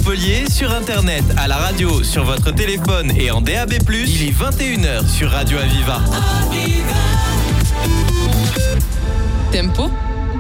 Montpellier, sur internet, à la radio, sur votre téléphone et en DAB+. Il est 21h sur Radio Aviva. Tempo.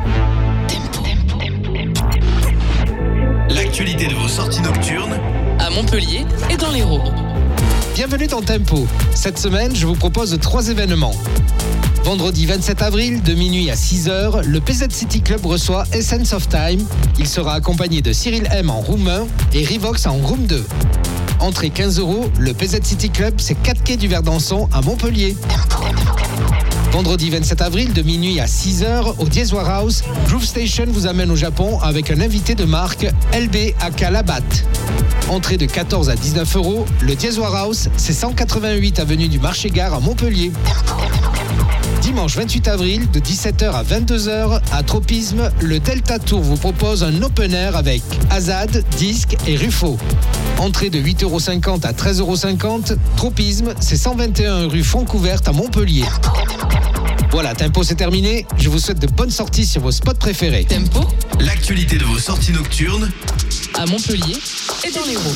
L'actualité de vos sorties nocturnes à Montpellier et dans l'Hérault. Bienvenue dans Tempo. Cette semaine, je vous propose 3 événements. Vendredi 27 avril, de minuit à 6h, le PZ City Club reçoit Essence of Time. Il sera accompagné de Cyril M en room 1 et Rivox en room 2. Entrée 15 €, le PZ City Club, c'est 4 quai du Verdançon à Montpellier. Vendredi 27 avril, de minuit à 6h, au Diez Warehouse, Groove Station vous amène au Japon avec un invité de marque, LB aka Labat. Entrée de 14 à 19 €, le Diez Warehouse, c'est 188 avenue du Marché-Gare à Montpellier. Dimanche 28 avril, de 17h à 22h, à Tropisme, le Delta Tour vous propose un open air avec Azad, Disque et Ruffo. Entrée de 8,50 € à 13,50 €, Tropisme, c'est 121 rue Fontcouverte à Montpellier. Voilà, Tempo, c'est terminé. Je vous souhaite de bonnes sorties sur vos spots préférés. Tempo. L'actualité de vos sorties nocturnes à Montpellier et dans l'Hérault.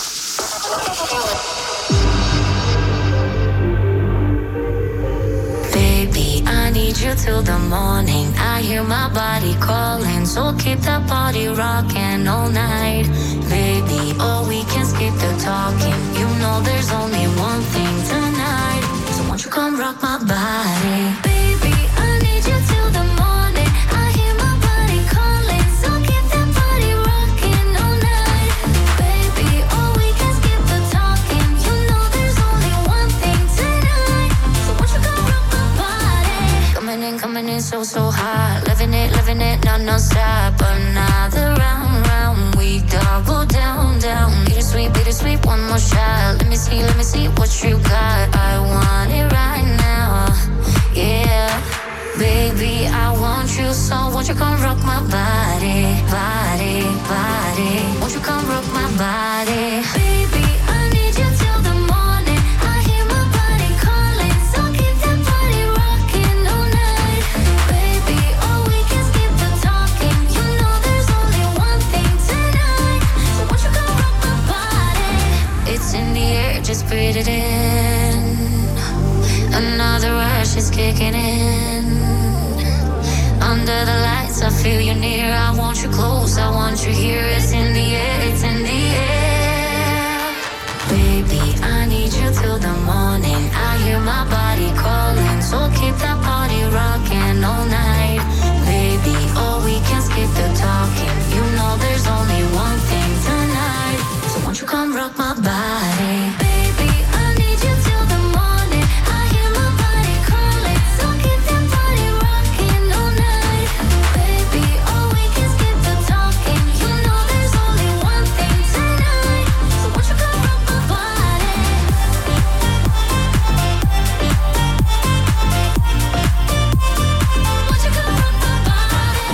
Baby, I need you till the morning. I hear my body calling, so keep that body rocking all night. Baby, oh, we can skip the talking. You know there's only one thing tonight. So won't you come rock my body? Baby, I need you till the morning. I hear my body calling, so keep that body rocking all night. Baby, oh, we can skip the talking. You know there's only one thing tonight. So won't you come rock my body? Coming in so hot. Living it, non-stop. Another round, we double down. Bittersweet, one more shot. Let me see what you got. I want it right now, yeah. Baby, I want you, so won't you come rock my body. Won't you come rock my body? Baby, I need you till the morning. I hear my body calling, so keep that body rocking all night. Baby, oh, we can skip the talking. You know there's only one thing tonight. So won't you come rock my body? It's in the air, just breathe it in. Another rush is kicking in. Under the lights, I feel you near. I want you close, I want you here. It's in the air, it's in the air. Baby, I need you till the morning. I hear my body calling, so keep that body rocking all night. Baby, oh, we can skip the talking. You know there's only one thing tonight. So won't you come rock my body? Baby, I need you till the morning. I hear my body calling, so keep that body rocking all night. Baby, oh, we can skip the talking. You know there's only one thing tonight. So won't you come rock my body? Won't you come rock my body?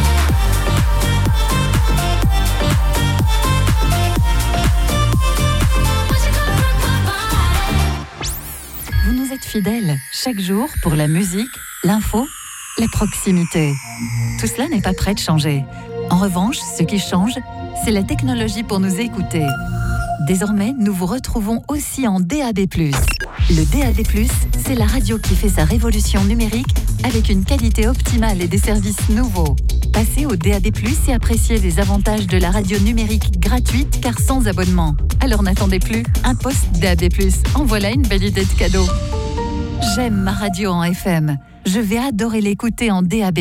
Won't you come rock my body? Vous nous êtes fidèles chaque jour pour la musique, l'info, la proximité. Tout cela n'est pas prêt de changer. En revanche, ce qui change, c'est la technologie pour nous écouter. Désormais, nous vous retrouvons aussi en DAB+. Le DAB+, c'est la radio qui fait sa révolution numérique avec une qualité optimale et des services nouveaux. Passez au DAB+, et appréciez les avantages de la radio numérique gratuite car sans abonnement. Alors n'attendez plus, un poste DAB+. En voilà une belle idée de cadeau. J'aime ma radio en FM. Je vais adorer l'écouter en DAB+.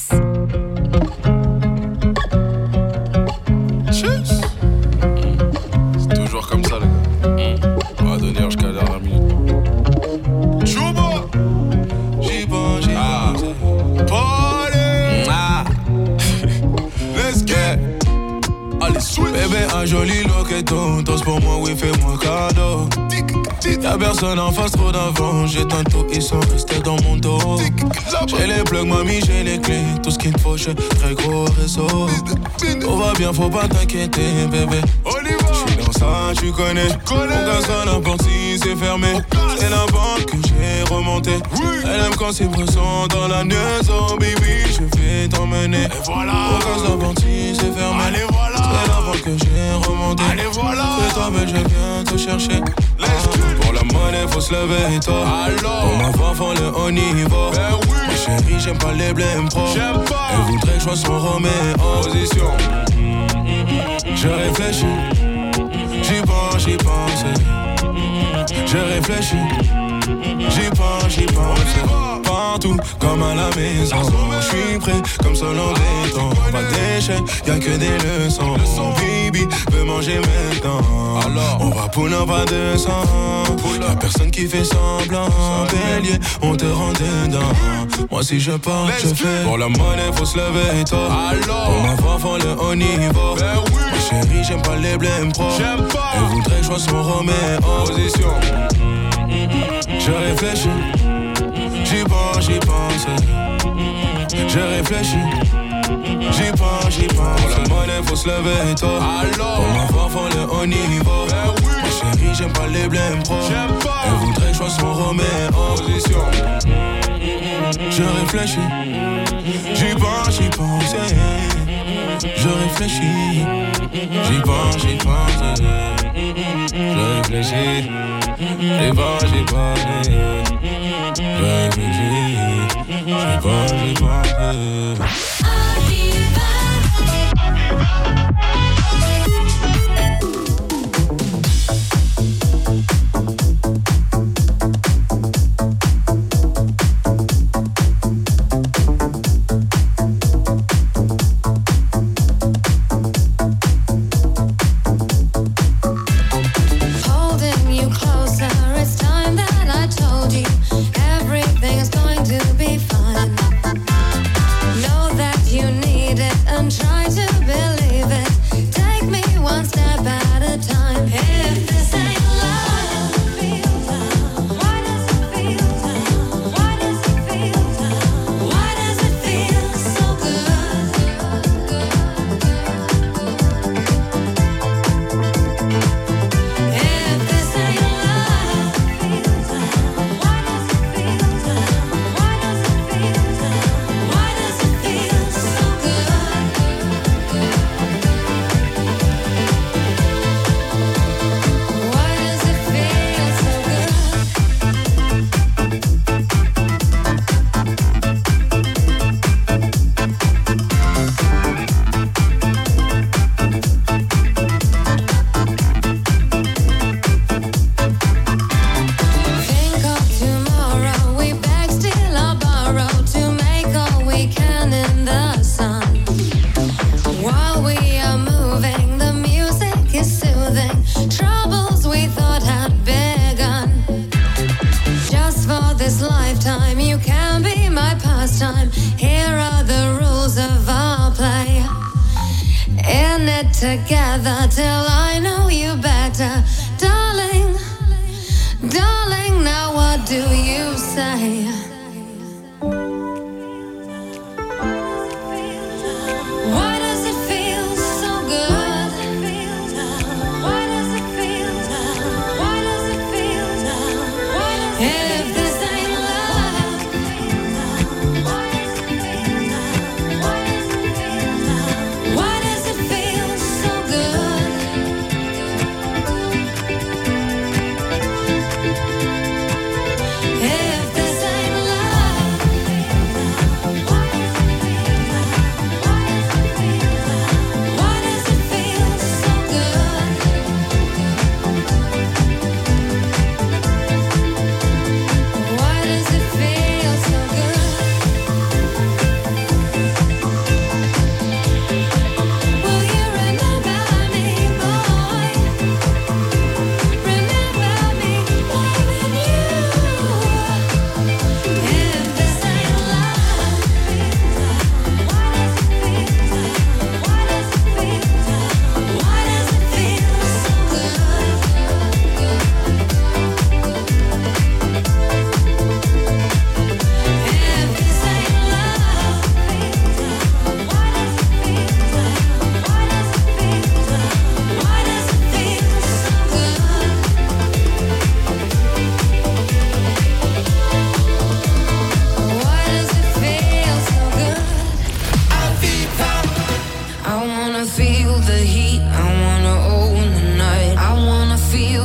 C'est toujours comme ça, les gars. On va donner jusqu'à la dernière minute. Chouba! J'y pense, Party! Let's get! Allez, switch! Bébé, un joli loqueton. Tous pour moi, oui, fais-moi cadeau. Y'a personne en face, trop d'avant. J'éteins tout, ils sont restés dans mon dos. J'ai les plugs, mamie, j'ai les clés. Tout ce qu'il me faut, j'ai très gros réseau. Tout va bien, faut pas t'inquiéter, bébé. J'suis dans ça, tu connais. On casse à n'importe si c'est fermé. C'est la banque que j'ai remontée. Elle aime quand c'est pressant dans la neige. Oh baby, je vais t'emmener. On casse n'importe si c'est fermé. C'est la banque que j'ai remonté. Allez voilà. C'est toi mais je viens te chercher. Pour la monnaie faut se lever tôt. Pour ma voix faut le haut niveau. Ben oui. Mais chérie j'aime pas les blèmes pro. J'aime pas. Elle voudrait que je sois son Roméo. Position. Je réfléchis. J'y pense. Je réfléchis. J'y pense. Partout comme à la maison. J'suis prêt comme seul en béton. Pas d'échec, y'a que des leçons. Baby veut manger maintenant. Alors on va pull up à 200. Y'a personne qui fait semblant. Bélier, on te rend dedans. Moi si je pars, je fais. Pour la monnaie faut se lever tôt. Alors pour ma voix faut le haut niveau. Ben oui. Ma chérie j'aime pas les blèmes pro. J'aime pas. Elle voudrait que je sois son Roméo. Position. Je réfléchis. J'y pense. Je réfléchis. J'y pense. Pour la monnaie faut se lever tôt. Alors pour ma voix faut le haut niveau. Ben oui. Ma chérie j'aime pas les blèmes pro. J'aime pas. Elle voudrait que je sois son Roméo. Position. Je réfléchis. J'y pense. Je réfléchis. J'y pense. Je réfléchis. J'y pense. Je réfléchis. J'y pense. Together till I know you better, darling, darling. Now what do you say? Why does it feel so good? Why does it feel? Why does it feel? If this ain't love, why does it feel? Why does it feel so good?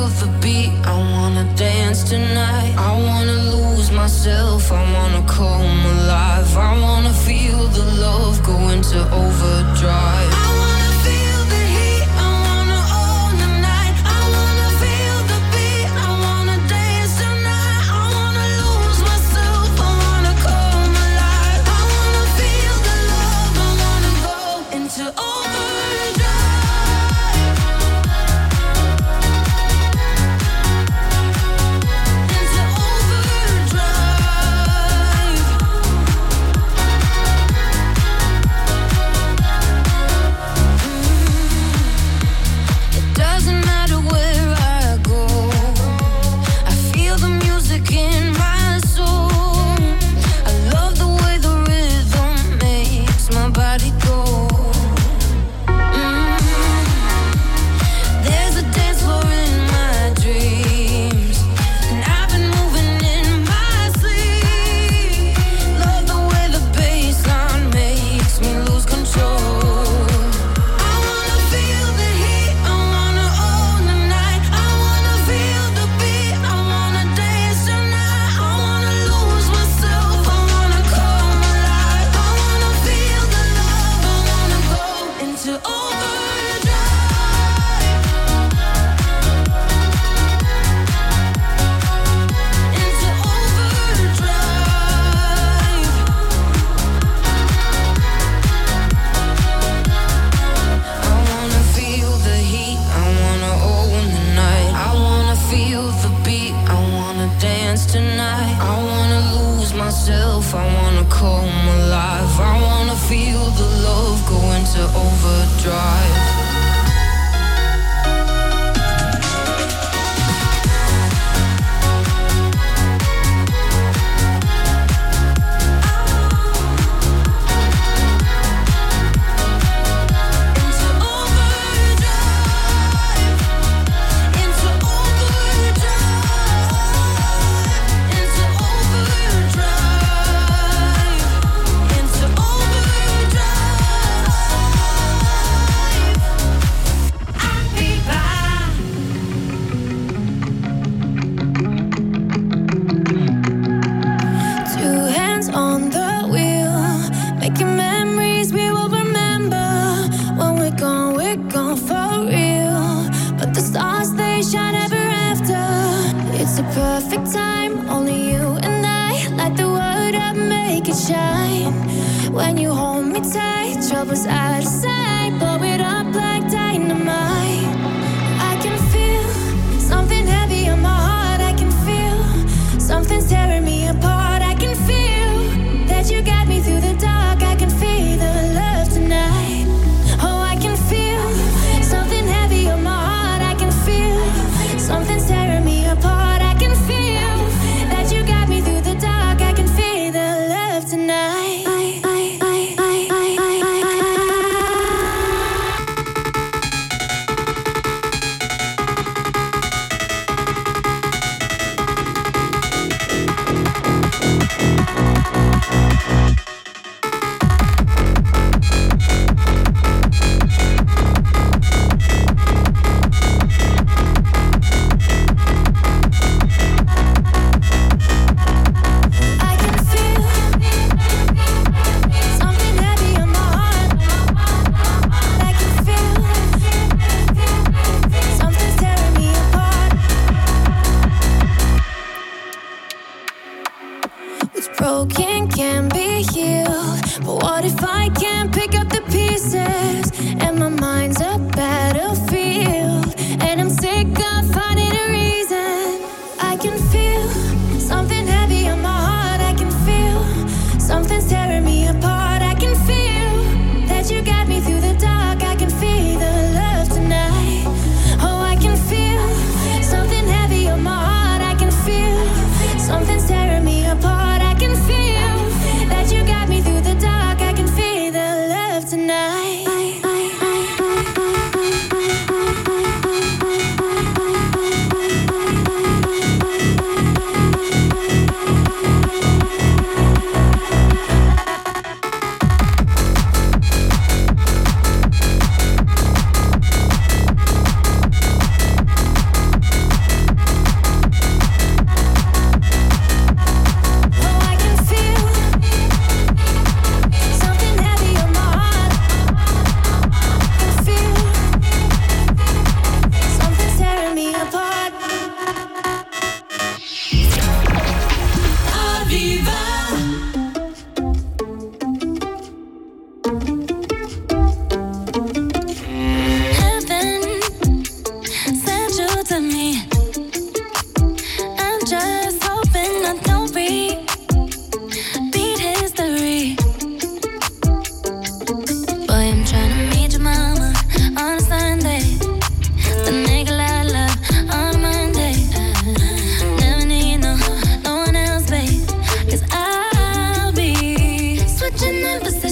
the beat, I wanna dance tonight. I wanna lose myself, I wanna come alive. I wanna feel the love go into overdrive. I wanna feel the heat, I wanna own the night. I wanna feel the beat, I wanna dance tonight. I wanna lose myself, I wanna come alive. I wanna feel the love, I wanna go into overdrive.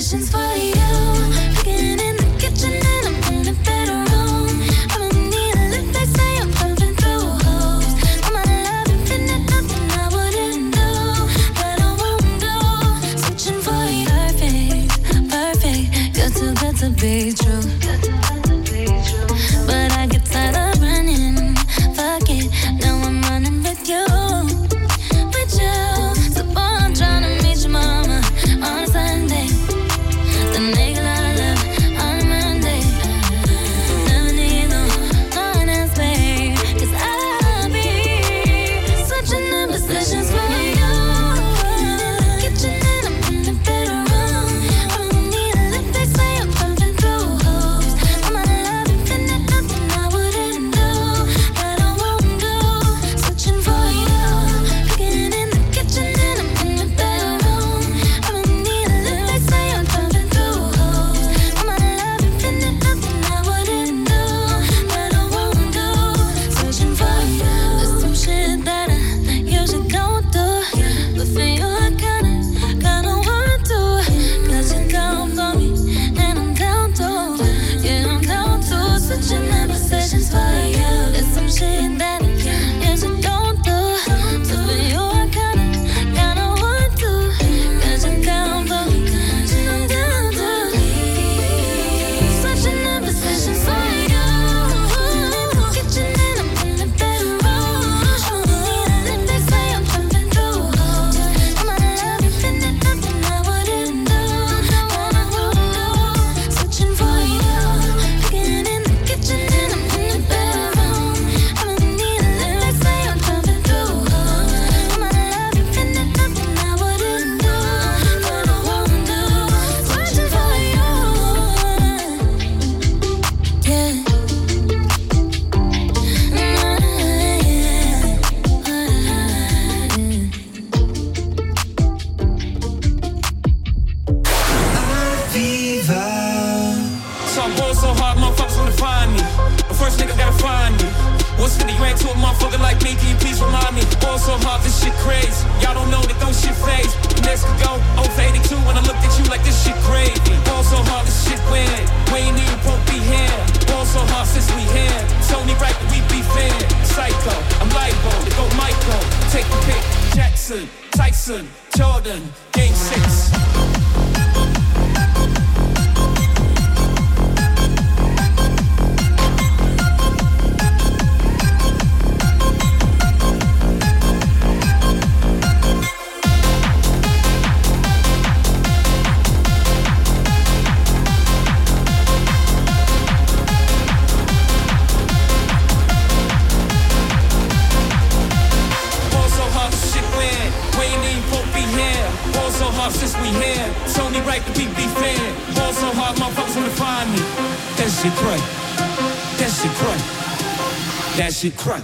positions for you. Cooking in the kitchen and I'm in the bedroom. I'ma need a lift, they say I'm pumping through holes. I'm out of love, infinite, nothing I wouldn't do, that I won't do. Switching for you, perfect, perfect. You're too good to be true. But I get tired of running. Fuck it, now I'm running with you. With you. So boy, I'm tryna meet your mama on a Sunday. The nigga I love on a Monday. Never need no one else, babe. 'Cause I'll be switching the positions for you. Kitchen and I'm in the bedroom. I'ma need a lift, they say I'm pumping through holes. I'm out of love, infinite, nothing I wouldn't do, that I won't do. Switching for you. Cooking in the kitchen and I'm in the bedroom. I'ma need a lift, they say I'm pumping through holes. I'm out of love, infinite, nothing I wouldn't do, that I won't do. Switching for you. There's some shit that I usually don't do, but for you I kinda want to. 'Cause you're down for me and I'm down too. Yeah, I'm down to. Switching the positions for you. There's some shit that I usually don't do, so for you I kinda want to. 'Cause you're down for me and I'm down too. Switching the positions for you. Kitchen and I'm in the bedroom. I'ma need a lift, they say I'm pumping through holes. I'm out of love, infinite, nothing I wouldn't do, that I won't do. Switching for you. Cooking in the kitchen and I'm in the bedroom. I'ma need a lift, they say I'm pumping through holes. I'm out of love, infinite, nothing I wouldn't do, that I won't do. Switching for you. Yeah. So I'm going so hard, motherfuckers wanna find me. But first nigga gotta find me. What's 50 grand to a motherfucker like me? Can you please remind me? Going so hard, this shit crazy. Y'all don't know that those shit phase. Next could go over 82 when I looked at you like this shit crazy. Going so hard, this shit weird. We ain't even won't be here. Going so hard since we here. It's only right that we be fair. Psycho, I'm liable to go Michael. Take the pick. Jackson, Tyson, Jordan, Game 6. Since we here, it's only right that we be fair. Ball so hard, motherfuckers wanna find me. That shit crack. That shit crack. That shit crack.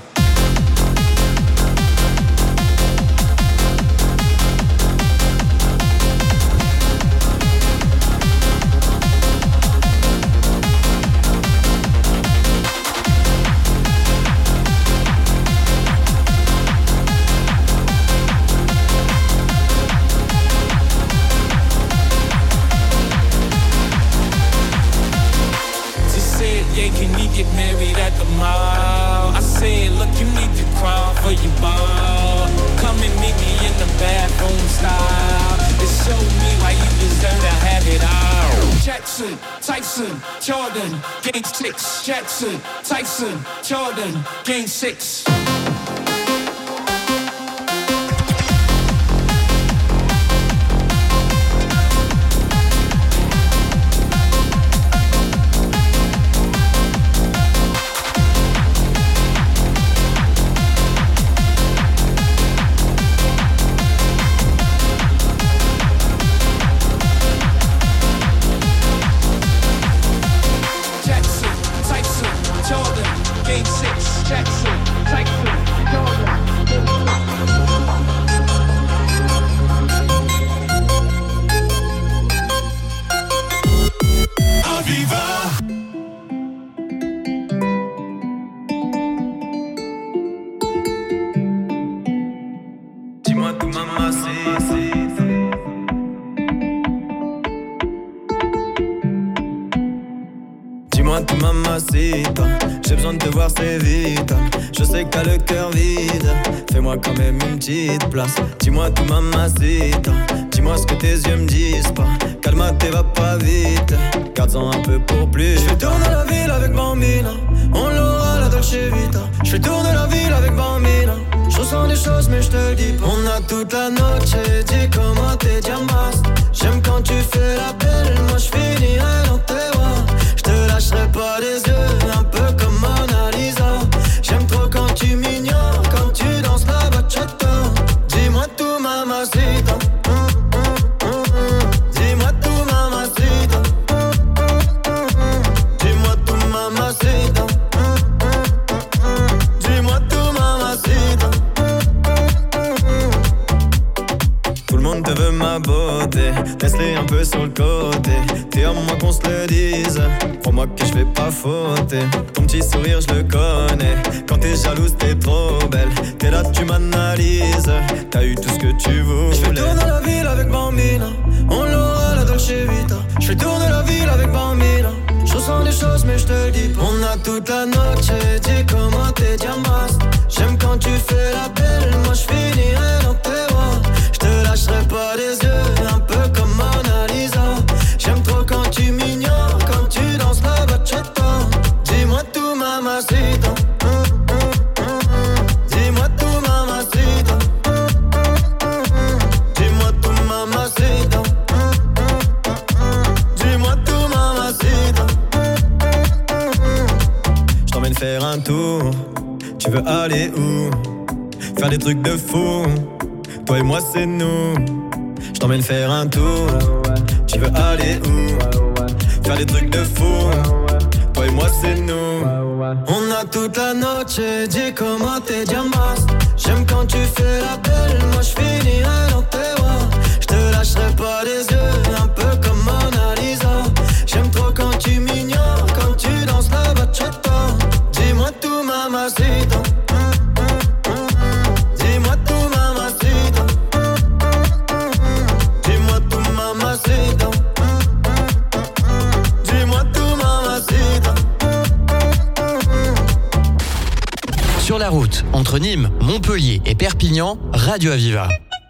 Yeah, can we get married at the mall? I said, look, you need to crawl for your ball. Come and meet me in the bathroom style. And show me why you deserve to have it all. Jackson, Tyson, Jordan, Game 6. Jackson, Tyson, Jordan, Game 6. Jackson, Tyson, Jordan, Game 6, Jackson, Tyson. Dis-moi tout mamacita, j'ai besoin de te voir c'est vite. Je sais que t'as le cœur vide, fais-moi quand même une petite place. Dis-moi tout mamacita, dis-moi ce que tes yeux me disent pas. Calme-toi, va pas vite, garde-en un peu pour plus. Je vais tourner la ville avec Bambina, on l'aura la Dolce Vita. Je vais tourner la ville avec Bambina, je ressens des choses mais je te le dis pas. On a toute la noche, dis comment t'es diamas. J'aime quand tu fais la belle, moi je finirai dans tes bras. Je te lâcherai pas les yeux, un peu comme Mona Lisa. J'aime trop quand tu m'ignores, quand tu danses la bachata. Dis-moi tout mamacita, dis-moi tout mamacita, dis-moi tout mamacita, dis-moi tout mamacita. Tout le monde te veut ma beauté, laisse-les un peu sur le côté. T'es à moi qu'on se le dise, crois-moi que je vais pas fauter. Ton petit sourire je le connais, quand t'es jalouse t'es trop belle. T'es là tu m'analyses, t'as eu tout ce que tu voulais. Je vais tourner la ville avec Bambina, on l'aura la Dolce Vita. Je vais tourner la ville avec Bambina, je ressens des choses mais je te le dis pas. On a toute la noche, dis comment t'es diamas. J'aime quand tu fais la belle, moi je finirai dans tes bras. Je te lâcherai pas les yeux, un peu comme Mona Lisa. J'aime trop quand tu m'ignores, quand tu danses la bachata. Dis-moi tout mamacita, dis-moi tout mamacita, dis-moi tout mamacita, dis-moi tout mamacita. Je t'emmène faire un tour, tu veux aller où? Faire des trucs de fou, toi et moi c'est nous. Je t'emmène faire un tour, tu veux aller où? Faire des trucs de fou, toi et moi c'est nous. On a toute la noche, dis comment t'es diamas. J'aime quand tu fais la belle, moi je finirai dans tes bras. Je te lâcherai pas les yeux, un peu comme Mona Lisa. J'aime trop quand tu m'ignores, quand tu danses la bachata. Dis-moi tout mamacita, dis-moi tout mamacita, dis-moi tout mamacita, dis-moi tout mamacita. Sur la route, entre Nîmes, Montpellier et Perpignan, Radio Aviva.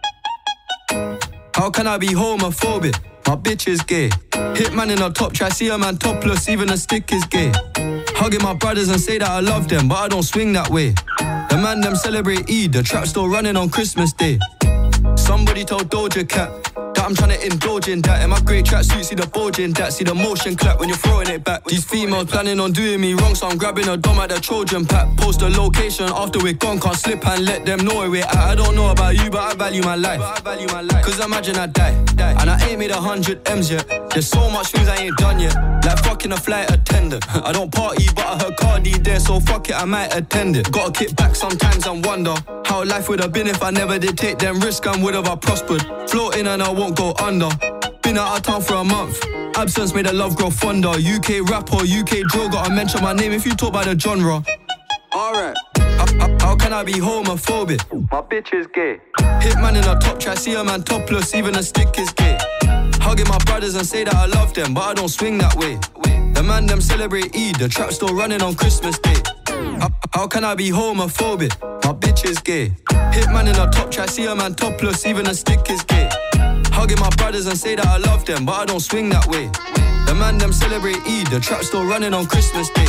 How can I be homophobic? My bitch is gay. Hitman in a top try, see a man topless, even a stick is gay. Hugging my brothers and say that I love them, but I don't swing that way. The man them celebrate Eid, the trap still running on Christmas Day. Somebody told Doja Cat that I'm trying to indulge in that. In my great tracksuit, see the bulge in that. See the motion clap when you're throwing it back. These females planning on doing me wrong, so I'm grabbing a dom at the Trojan pack. Post the location after we're gone, can't slip and let them know where we're at. I don't know about you, but I value my life. Cause imagine I die, and I ain't made 100 M's yet. There's so much things I ain't done yet, like fucking a flight attendant. I don't party, but I heard Cardi there, so fuck it, I might attend it. Gotta kick back sometimes and wonder how life would have been if I never did take them risks and would have I prospered. Floating and I won't go under. Been out of town for a month. Absence made the love grow fonder. UK rapper, UK drill, gotta mention my name if you talk about the genre. Alright, how can I be homophobic? My bitch is gay. Hitman in a top try, see a man topless, even a stick is gay. Hugging my brothers and say that I love them, but I don't swing that way. The man them celebrate Eid, the trap still running on Christmas Day. How can I be homophobic? My bitch is gay. Hitman in a top try, see a man topless, even a stick is gay. Hugging my brothers and say that I love them, but I don't swing that way. The man them celebrate Eid, the trap still running on Christmas Day.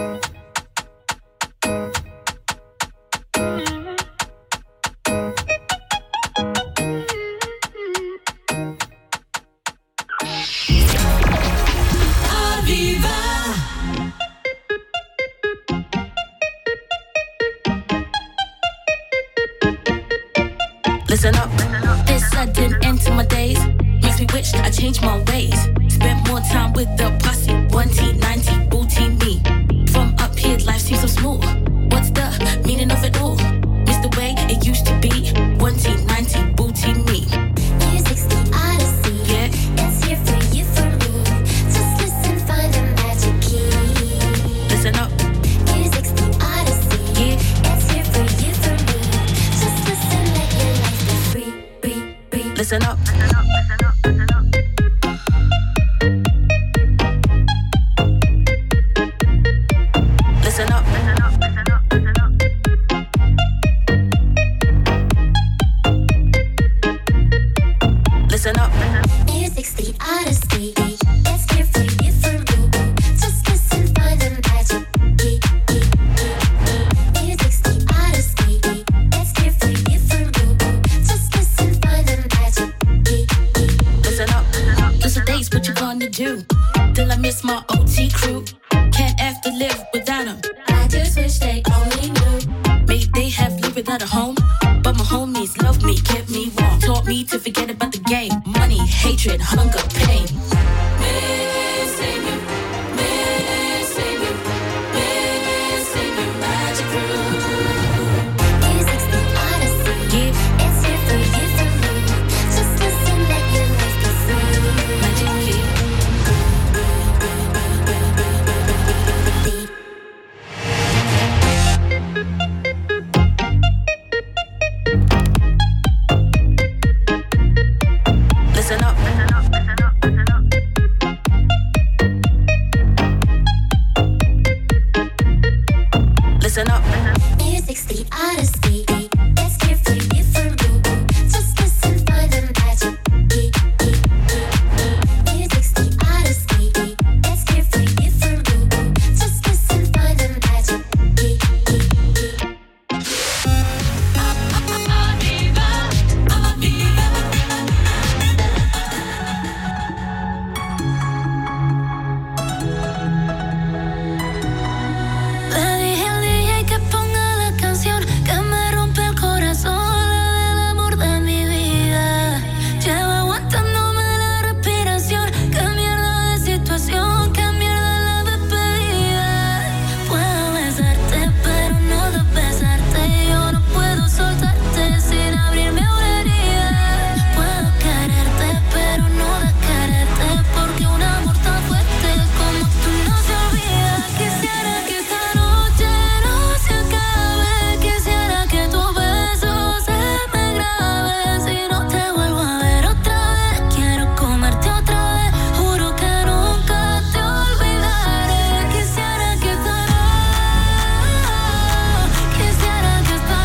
Listen up, this sudden end to my days makes me wish I changed my ways. Spent more time with the posse, 1T, 90, booty me. From up here, life seems so small. What's the meaning of it all? Miss the way it used to be, 1T, 90, booty me. Music's the odyssey, yeah. It's here for you, for me. Just listen, find the magic key. Listen up. Music's the odyssey, yeah. It's here for you, for me. Just listen, let your life be free, free. Listen up. Those are days, what you gonna do? Till I miss my OT crew. Can't have to live without them. I just wish they only knew. Maybe they have lived without a home, but my homies loved me, kept me warm, taught me to forget about the game. Money, hatred, hunger, pain. Missing you, missing you, missing you, magic crew. Music's the odyssey. Yeah, It's here for you, for me. Just listen, let your life be free. magic key. Listen up, listen up, listen up, listen up. Listen up. Music's the odyssey. It's here for you, for me. Just listen, find the magic key. Music's the odyssey. It's here for you, for me. Just listen, find the magic key. Le dije al DJ que ponga la canción que me rompe el corazón, la del amor de mi vida. Lleva aguantándome la respiración. Qué mierda de situación, qué mierda la despedida. Puedo besarte, pero no de besarte. Yo no puedo soltarte sin abrirme una herida. Puedo quererte, pero no de quererte, porque un amor tan fuerte como tú no se olvida. Quisiera que esta noche no se acabe. Quisiera que tus besos se me graben. Si no te vuelvo a ver otra vez, quiero comerte otra vez. Juro que nunca te olvidaré. Quisiera que esta noche, quisiera que esta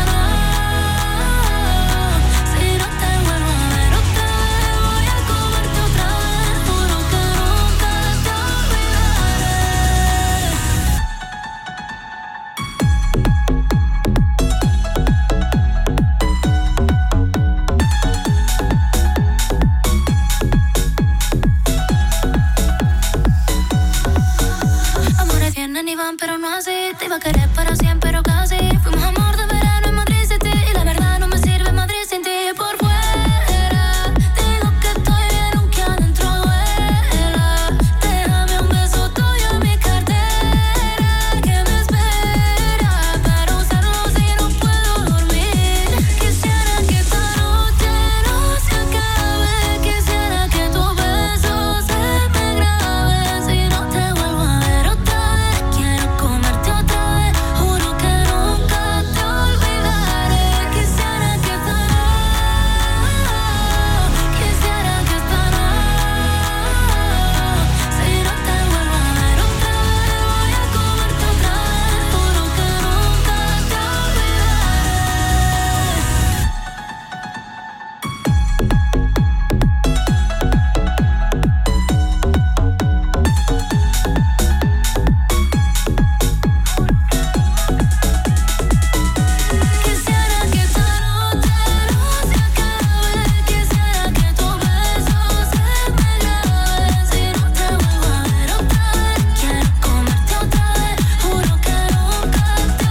noche, si no te vuelvo a ver otra vez, voy a comerte otra vez. Juro que nunca te olvidaré. Amores vienen y van, pero no así. Te iba a querer para siempre, pero casi. Fuimos amor de verano en Madrid City. Y la verdad no me sirve Madrid sin ti. Por fuera digo que estoy bien, aunque adentro duela. Déjame un beso tuyo en mi cartera, que me espera para usarlo si no puedo dormir. Quisiera que esta noche no se acabe. Quisiera que tus besos se me graben. Si no te vuelvo a ver otra vez, quiero comerte otra vez. Juro que nunca te olvidaré. Quisiera que esta noche, quisiera que esta noche, si no te vuelvo a ver otra vez, voy a comerte otra vez. Juro que nunca te Quisiera que esta noche no se acabe. Quisiera que tus besos se me graben. Si no te vuelvo a ver otra vez, quiero comerte otra vez. Juro que nunca te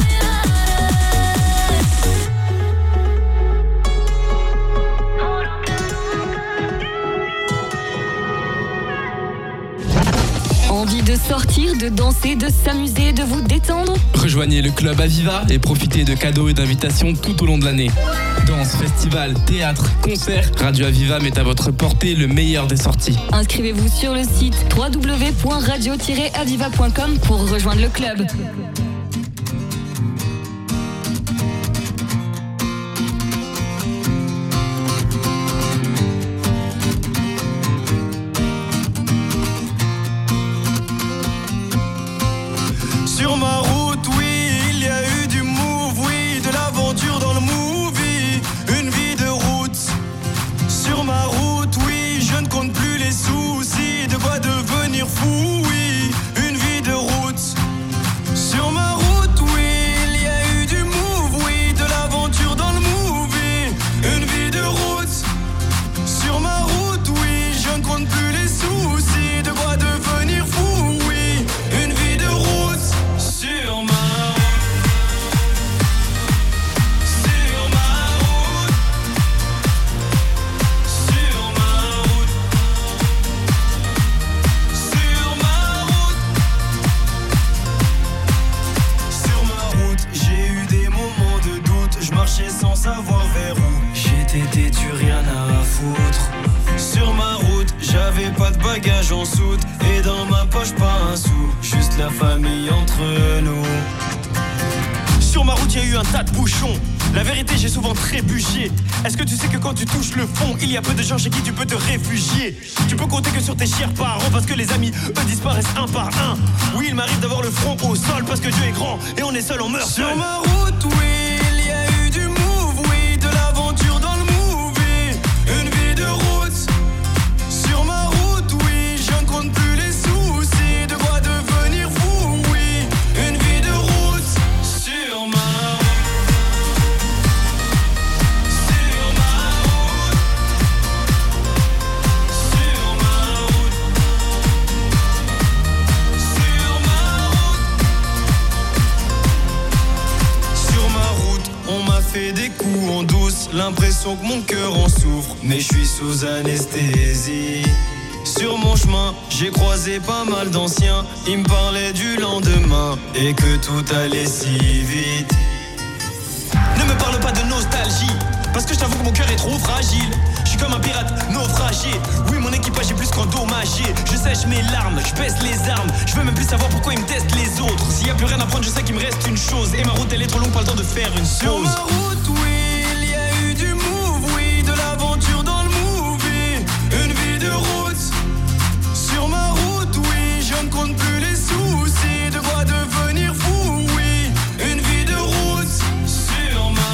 olvidaré. Envie de sortir, de danser, de s'amuser, de vous détendre? Rejoignez le club Aviva et profitez de cadeaux et d'invitations tout au long de l'année. Danse, festival, théâtre, concerts, Radio Aviva met à votre portée le meilleur des sorties. Inscrivez-vous sur le site www.radio-aviva.com pour rejoindre le club. Sur ma route, oui, il y a eu du move, oui, de l'aventure dans le movie, une vie de route. Sur ma route, oui, je ne compte plus les soucis, de quoi devenir fou, oui, une vie de route. Sur ma j'en soute. Et dans ma poche pas un sou, juste la famille entre nous. Sur ma route, il y a eu un tas de bouchons. La vérité, j'ai souvent trébuché. Est-ce que tu sais que quand tu touches le fond, il y a peu de gens chez qui tu peux te réfugier? Tu peux compter que sur tes chers parents, parce que les amis, eux, disparaissent un par un. Oui, il m'arrive d'avoir le front au sol, parce que Dieu est grand et on est seul, on meurt seul. Sur ma route, oui, il y a eu du move, oui, de l'aventure dans le movie. Une vie de route. Sur ma route, oui, je ne compte plus les soucis. De quoi devenir fou, oui. Une vie de route. Sur ma fait des coups en douce, l'impression que mon cœur en souffre, mais je suis sous anesthésie. Sur mon chemin, j'ai croisé pas mal d'anciens, ils me parlaient du lendemain et que tout allait si vite. Ne me parle pas de nostalgie, parce que je t'avoue que mon cœur est trop fragile. Je suis comme un pirate naufragé. Oui, mon équipage est plus qu'endommagé. Je sèche mes larmes, je baisse les armes. Je veux même plus savoir pourquoi ils me testent les autres. S'il y a plus rien à prendre, je sais qu'il me reste une chose. Et ma route elle est trop longue, pas le temps de faire une pause. Sur ma route, oui, il y a eu du move, oui, de l'aventure dans le movie. Une vie de route. Sur ma route, oui, je ne compte plus les soucis. De quoi devenir fou, oui. Une vie de route. Sur ma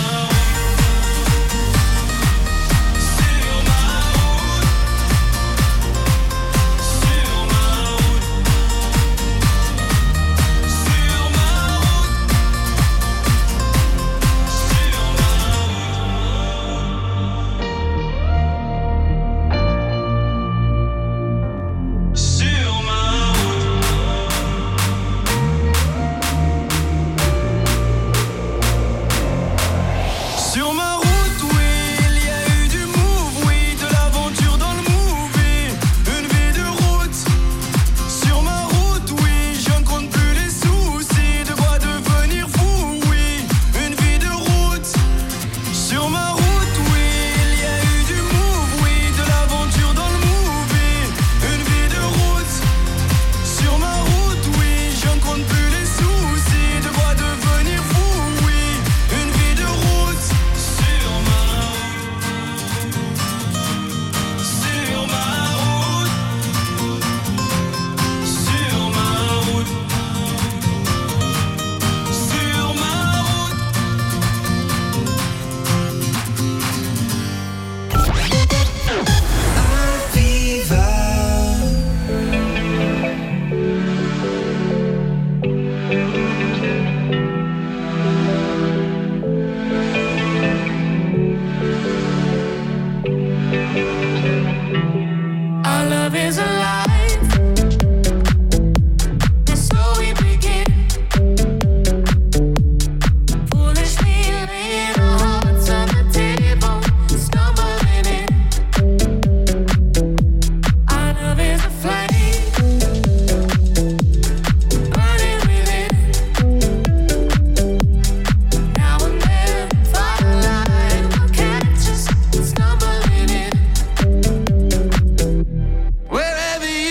wherever you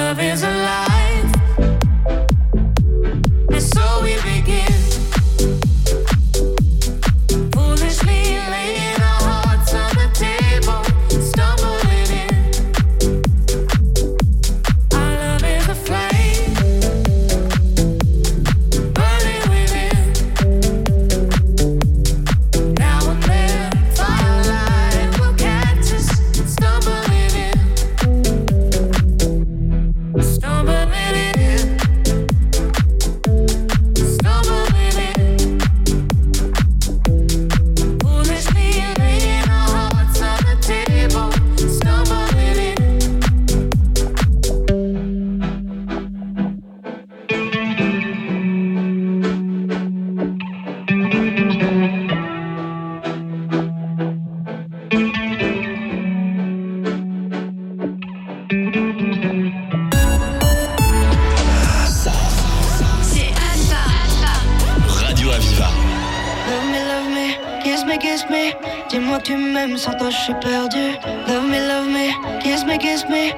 love is alive, and so we begin. Foolishly laying our hearts on the table, stumbling in. Our love is a flame, burning within. Now and then, firelight will catch us, stumbling in. Stumbling in. Stumbling in. Foolishly laying our hearts on the table, stumbling in. C'est Alpha. Radio Aviva. Love me, kiss me. Dis-moi que tu m'aimes, sans toi je suis perdu. Love me, kiss me.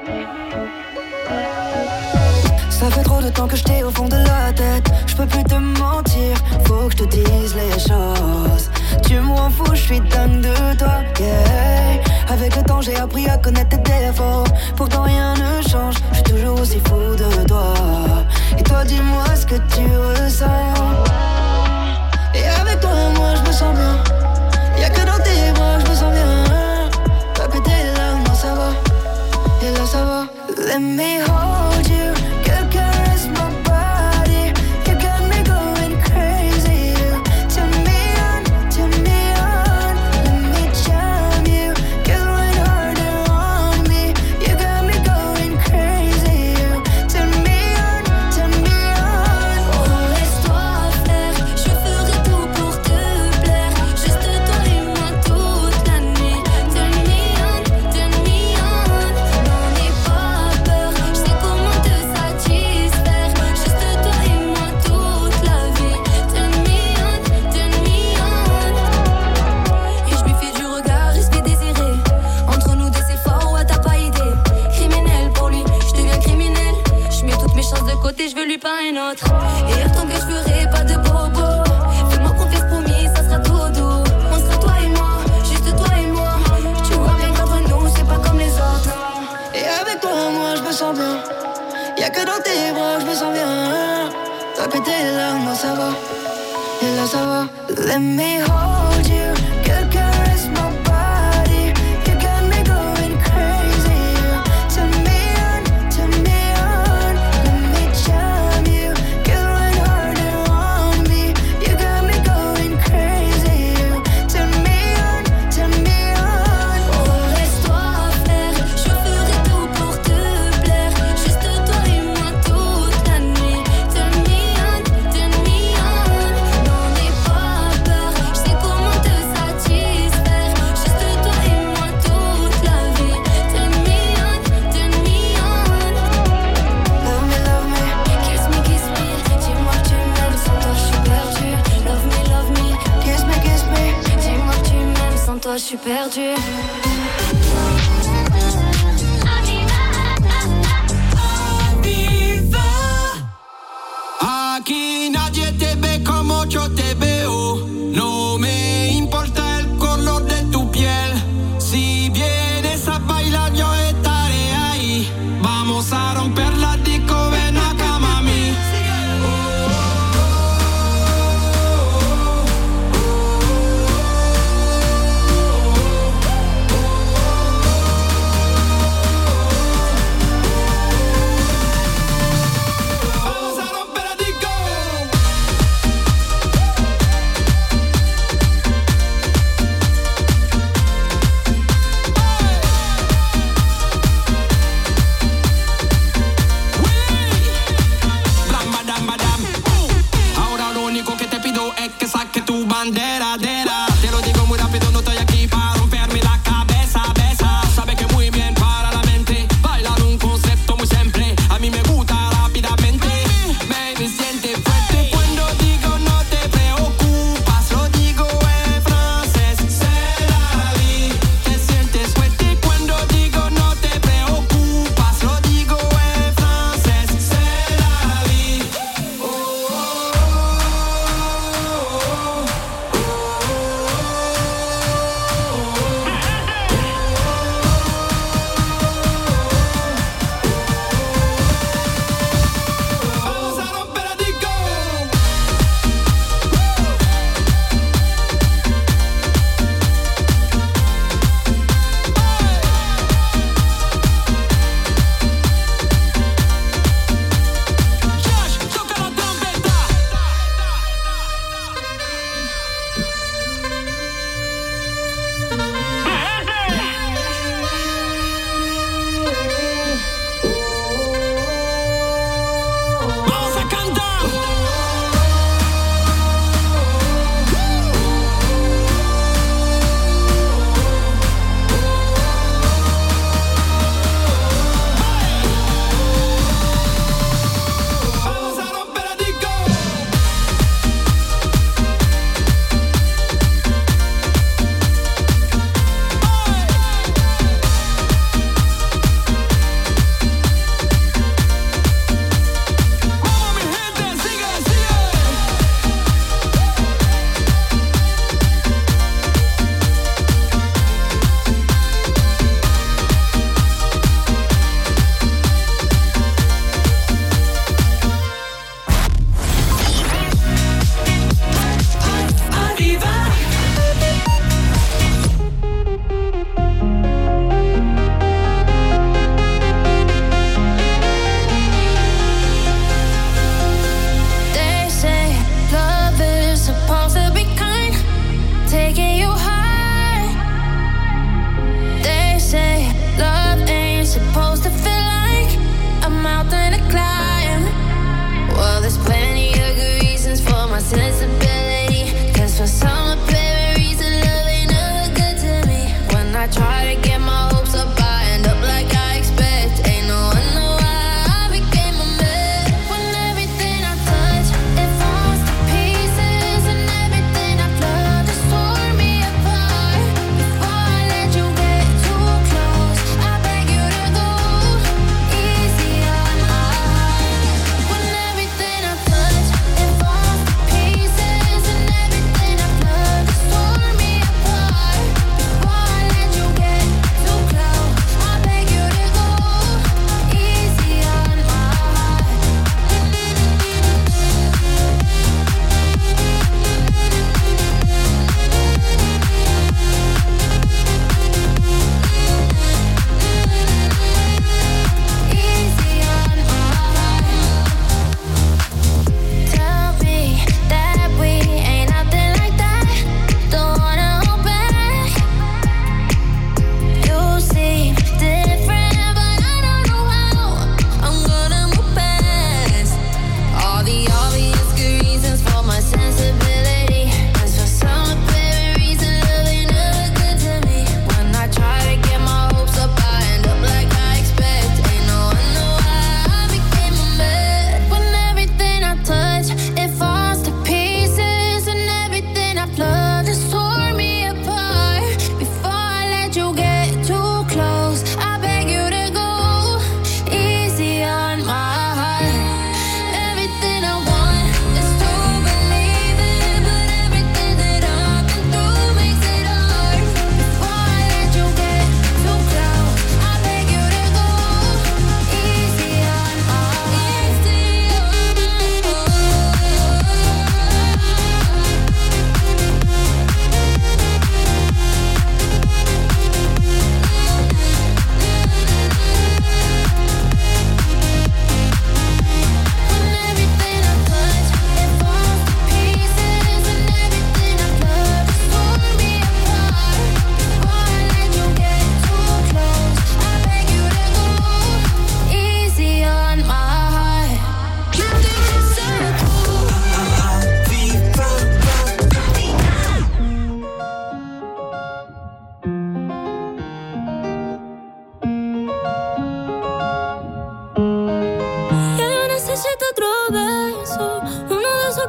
Ça fait trop de temps que je t'ai au fond de la tête. Je peux plus te mentir, faut que je te dise les choses. Tu m'en fous, je suis dingue de toi, yeah. Avec le temps j'ai appris à connaître tes défauts. Pourtant rien ne change, je suis toujours aussi fou de toi. Et toi dis-moi ce que tu ressens. Et avec toi moi je me sens bien. Y'a que dans tes bras je me sens bien. Pas que t'es là, moi ça va. Et là ça va. Let me hold you. Girl, caress my body. You got me going crazy. You turn me on. Let me charm you. Girl, went harder on me. You got me going crazy. You turn me on. Oh, laisse-toi faire. Je ferai tout pour te plaire. Juste toi et moi toute la nuit. Turn me on. N'en aie pas peur. Je sais comment te satisfaire. Juste toi et moi toute la vie. Turn me on. Et je lui fais du regard, il se fait désirer. Entre nous deux c'est fort, ouais t'as pas idée. Criminel pour lui, je deviens criminel. Je mets toutes mes chances de côté, je veux lui pas un autre. Et attends que je ferai pas de bobo. Fais-moi confiance, promis, ça sera tout doux. On sera toi et moi, juste toi et moi. Tu vois bien qu'entre nous c'est pas comme les autres. Et avec toi moi je me sens bien. Y'a que dans tes bras je me sens bien. Toi que t'es là, moi ça va. Et là ça va. Let me hold you. Girl, caress my body. You got me going crazy. You turn me on. Let me charm you. Girl, went harder on me. You got me going crazy. You turn me on. Oh, laisse-toi faire. Je ferai tout pour te plaire. Juste toi et moi toute la nuit. Turn me on. N'en aie pas peur. Je sais comment te satisfaire. Juste toi et moi toute la vie. Turn me on. Love me, kiss me. Dis-moi que tu m'aimes, sans toi je suis perdu. Love me, kiss me. Dis-moi que tu m'aimes, sans toi je suis perdu. Aquí nadie te ve como yo te veo. No me importa el color de tu piel. Si vienes a bailar yo estaré ahí. Vamos a romper la disco, ven acá mami. Vamos a romper la disco.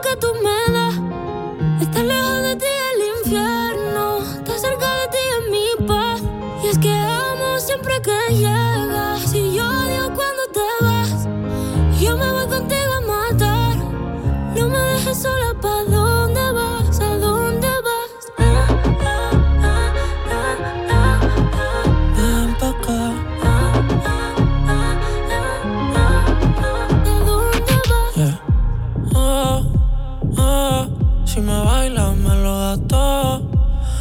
que tú me das. Estar lejos de ti es el infierno, estar cerca de ti es mi paz. Y es que amo siempre que llegas. Si yo odio cuando te vas, yo me voy contigo a matar. No me dejes sola, ¿pa' dónde vas? ¿A dónde vas? Ven pa' acá. ¿A dónde vas? Yeah. Si me bailas me lo das todo.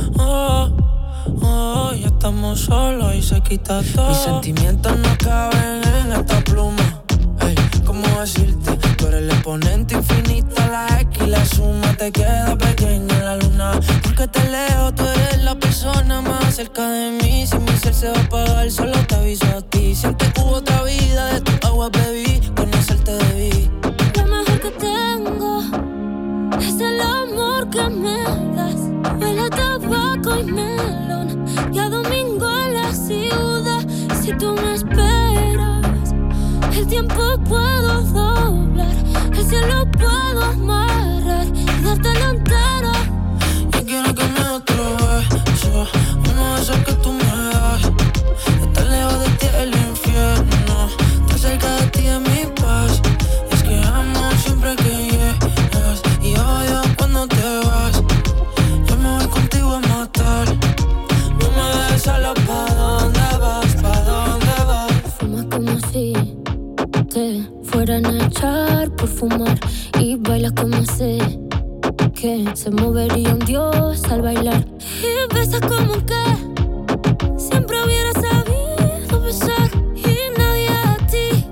Ya estamos solos y se quita todo. Mis sentimientos no caben en esta pluma. Ey, ¿cómo decirte? Tú eres el exponente infinito, la X y la suma te queda pequeña en la luna. Porque te leo, tú eres la persona más cerca de mí. Si mi ser se va a apagar, solo te aviso a ti. Siempre hubo otra vida, de tu agua bebí, conocerte debí. Lo mejor que tengo es el amor que me das. Huele a tabaco y melón, y a domingo en la ciudad. Si tú me esperas, el tiempo puedo doblar, el cielo puedo amarrar y dártelo entero. Yo quiero que me des otro beso, uno de esos que tú me das. Estar lejos de ti es el infierno, estar cerca de ti es mi paz. Y es que amo siempre que llegas y odio cuando te vas. Yo me voy contigo a matar. No me dejes sola, ¿pa' dónde vas? ¿Pa' dónde vas? Fuma como si te fueran a echar por fumar, y bailas como sé que se movería un dios al bailar. Y besas como que siempre hubiera sabido besar. Y nadie a ti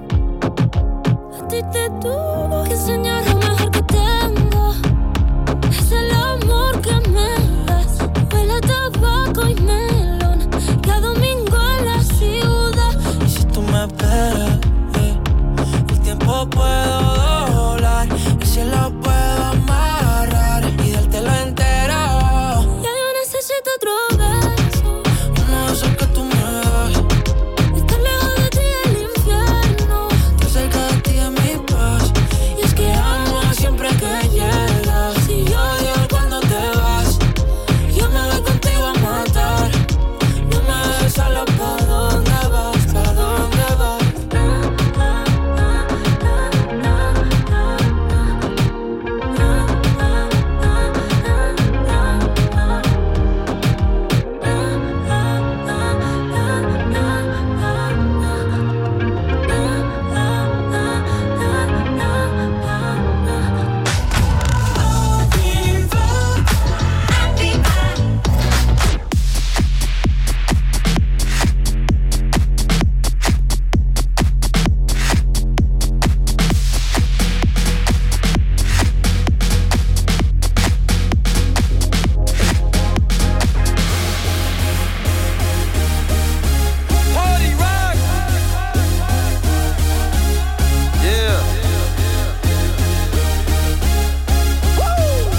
te tuvo que enseñar. Lo mejor que tengo es el amor que me das. Huele a tabaco y melón, y a domingo en la ciudad. Y si tú me esperas, el tiempo puedo doblar, el cielo puedo amarrar y dártelo entero. Ya yo necesito otro beso, uno de esos que tú me das. estar lejos de ti es el infierno, Estar cerca de ti es mi paz. Y es que amo siempre que llegas y odio cuando te vas. Yo me voy contigo a matar. No me dejes sola, ¿pa' dónde vas? ¿Pa' dónde vas? Party rock. Yeah. Woo.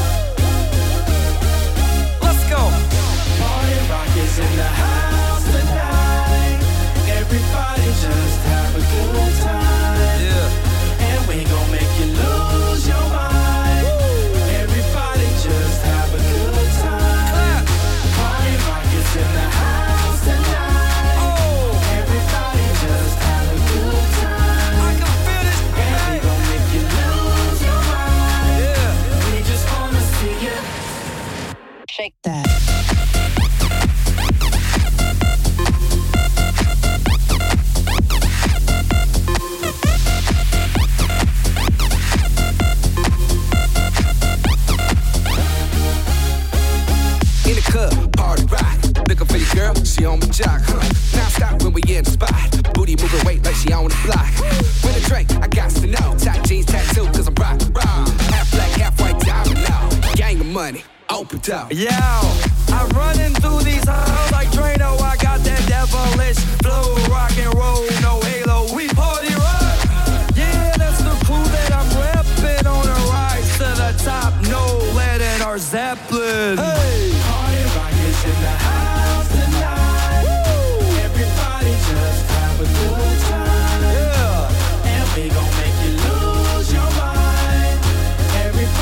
Let's go. Party rock is in the house tonight. Everybody just have a good time. Yeah. And we gon' make you lose your mind. Everybody just have a good time. Party rock is in the house tonight. Oh, Everybody just have a good time. I can feel it. And we gon' make you lose your mind. Yeah. We just wanna see you. Shake that. In the club, party rock. Looking for your girl, she on my jock. Now stop when we in the spot. Booty moving weight like she on the block. With a drink, I got to know. Tight jeans, tattoo, cause I'm rock, raw. Half black, half white, diamond now. Gang of money, open top. Yo, I'm running through these halls like Drano. I got that devilish flow, rock and roll, no halo. We party rock. Yeah, that's the crew that I'm repping on a rise to the top. No lead in our Zeppelin. Hey, Party rock is in the house tonight. Everybody just have a good time. yeah. And we gon' make you lose your mind.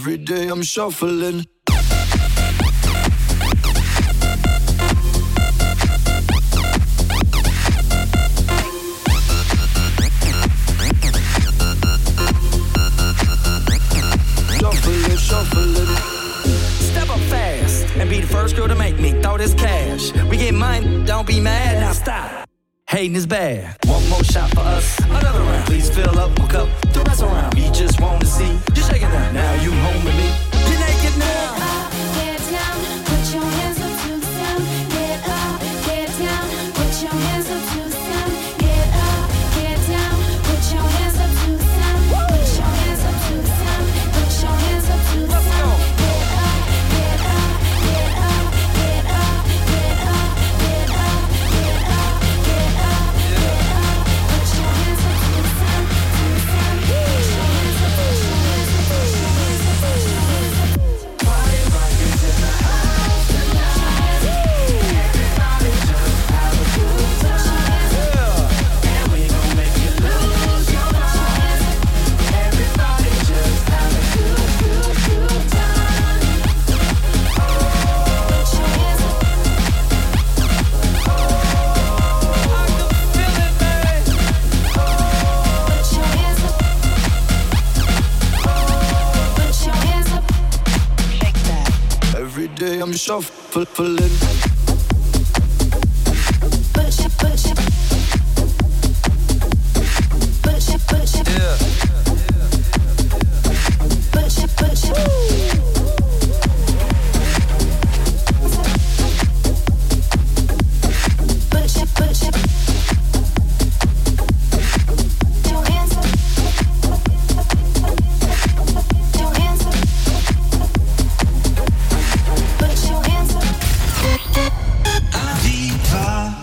Every day I'm shuffling. Shuffling. Step up fast and be the first girl to make me throw this cash. We get mine, don't be mad, now stop. Hating is bad. One more shot for us, another round. Please fill up my cup, the rest around. We just wanna see you shaking now. Now you home with me. You're naked now. Get down, put your hands up to the sound. Get up, get down, put your hands up to the sound. Get up, get down, put your hands up to the sound. Put your hands up to the sound. Put your hands up to the sound. Get up, get up, get up, get up, get up, get up, get up, get up, get up. Put your hands up to the sound, to the sound. Put your hands up, put your hands up, put your hands up, put your hands up. Party rock is in the house tonight. Everybody just have a good time. And we gon' make you lose your mind. Everybody just have a good time. Put your hands up. I can feel it, baby. Put your hands up. Put your hands up. Shake that. Every day I'm shuffling. Put your, put your, put your, put your, put your, put your. Put your, put your. Your hands up. Your hands up. Put your hands up. Aviva.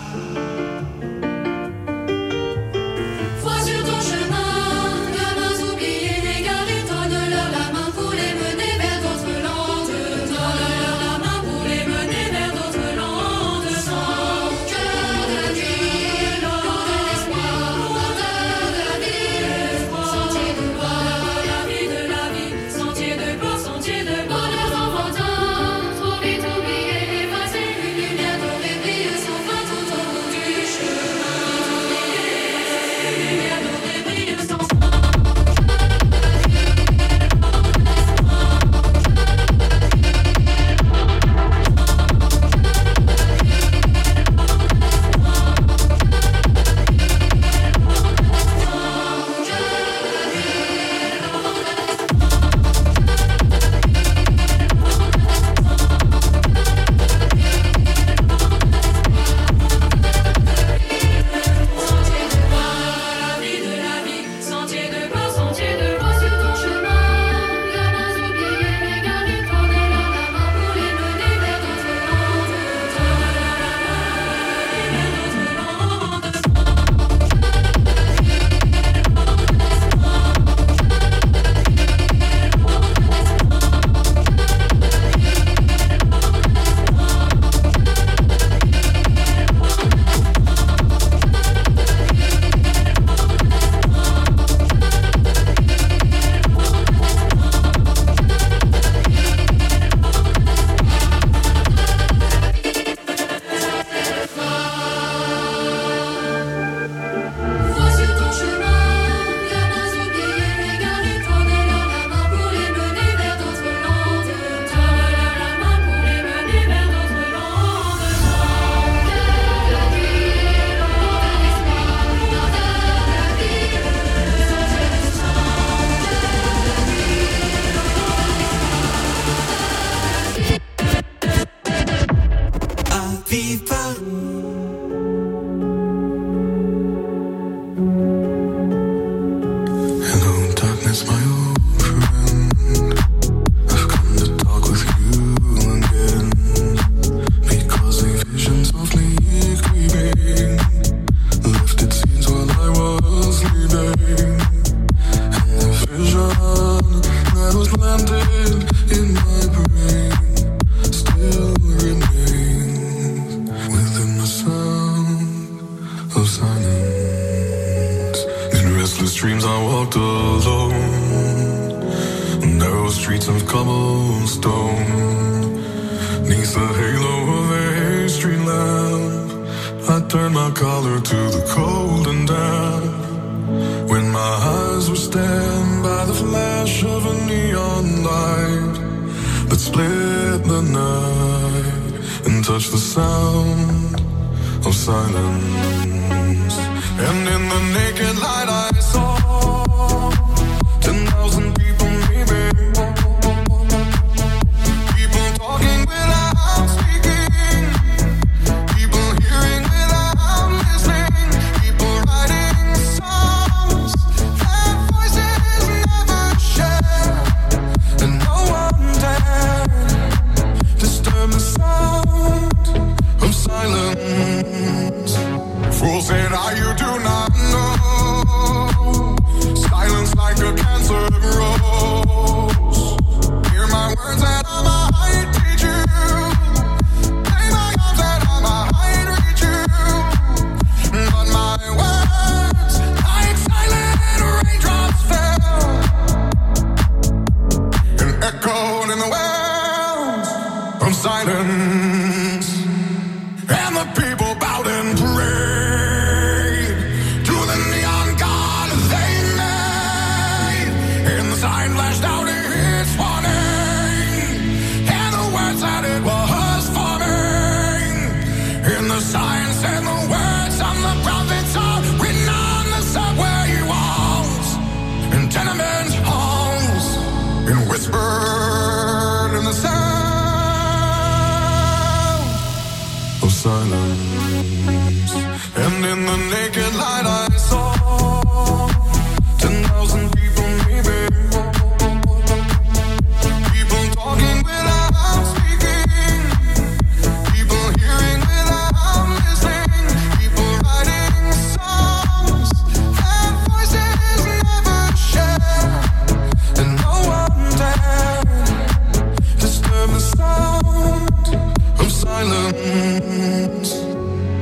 Vois sur ton chemin, gamins oubliés, égarés, donne-leur la main pour les mener vers d'autres landes. Donne-leur la main pour les mener vers d'autres landes. Sans cœur de ville, loin de l'espoir, loin de la ville. Sentier de gloire, la vie de la vie. Sentier de gloire, sentier de bonheur enfantin. Trop vite oublié, effacé, une lumière dorée brille sans fin tout au bout du chemin. Une lumière dorée brille sans fin. Sentier de gloire, sentier de gloire sur ton chemin. Gamins oubliés, égarés, donne-leur la main pour les mener vers d'autres landes. Donne-leur la main vers d'autres Vois sur ton chemin, gamins oubliés, égarés, donne-leur la main pour les mener vers d'autres landes. Donne-leur la main pour les mener vers d'autres landes. Sans cœur de ville, loin de l'espoir, loin de la ville. Sentier de sang, cœur de ville, loin de Aviva. Hello, darkness, my old friend. I've come to talk with you again. Because a vision softly creeping lifted scenes while I was sleeping. And the vision that was planted in my brain still remains within the sound of silence. In restless dreams I walked alone. Narrow narrow streets of cobblestone. Neath the halo of a street lamp, I turned my collar to the cold and damp. When my eyes were stabbed by the flash of a neon light that split the night and touched the sound of silence. And in the naked light I saw 10,000 people maybe, people talking without speaking, people hearing without listening, people writing songs that voices never share, and no one dared disturb the sound of silence. Fools say now you do not know, silence like a cancer grows. Hear my words that I might teach you, play my arms that I might reach you, but my words like silent raindrops fell and echoed in the wells of silence. And the people bowed and prayed to the neon god they made. And the sign flashed out its warning, and the words that it was forming. And the sign said the words of the prophets are written on the subway walls and tenement halls, and whispered in the sound of silence. And in the naked light